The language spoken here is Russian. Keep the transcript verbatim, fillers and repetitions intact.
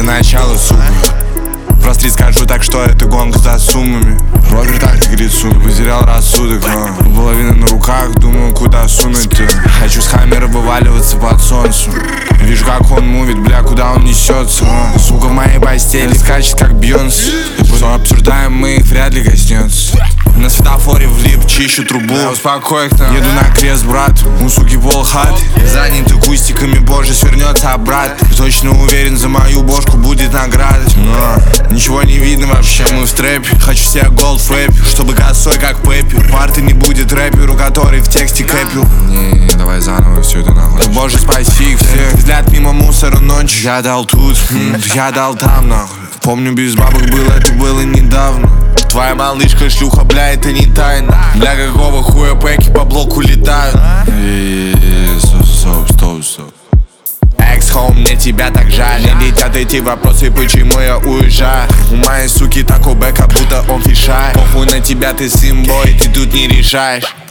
начало, сука. Простри, скажу так, что это гонка за суммами. Роберт так говорит, сумма, потерял рассудок, а. Половина на руках, думаю, куда сунуть-то. Хочу с хаммера вываливаться под солнцем. Вижу, как он мувит, бля, куда он несется, а. Сука в моей постели скачет, как Бьонс. Что обсуждаем мы, их вряд ли коснется. На светофоре влип, чищу трубу. Да, успокой их там. Еду на крест, брат, у суки полхат. Занятый кустиками, боже, свернется обратно. Точно уверен, за мою бошку будет награда. Но ничего не видно вообще, мы в трэпе. Хочу себе голд в рэпе, чтобы косой, как Пеппи. Парты не будет рэперу, который в тексте кэпил. Не, не, давай заново все это нахуй. Да, боже, спаси их всех. Взгляд мимо мусора ночью. Я дал тут, м, я дал там, нахуй. Помню, без бабок было, это было недавно. Твоя малышка шлюха, бля, это не тайна. Бля, какого хуя пэки по блоку летают. Стоп, стоп, стоп, стоп. Экс-хоум, мне тебя так жаль. Мне летят эти вопросы, почему я уезжаю. У моей суки такой бэк, как будто он фишай. Похуй на тебя, ты симбой, ты тут не решаешь.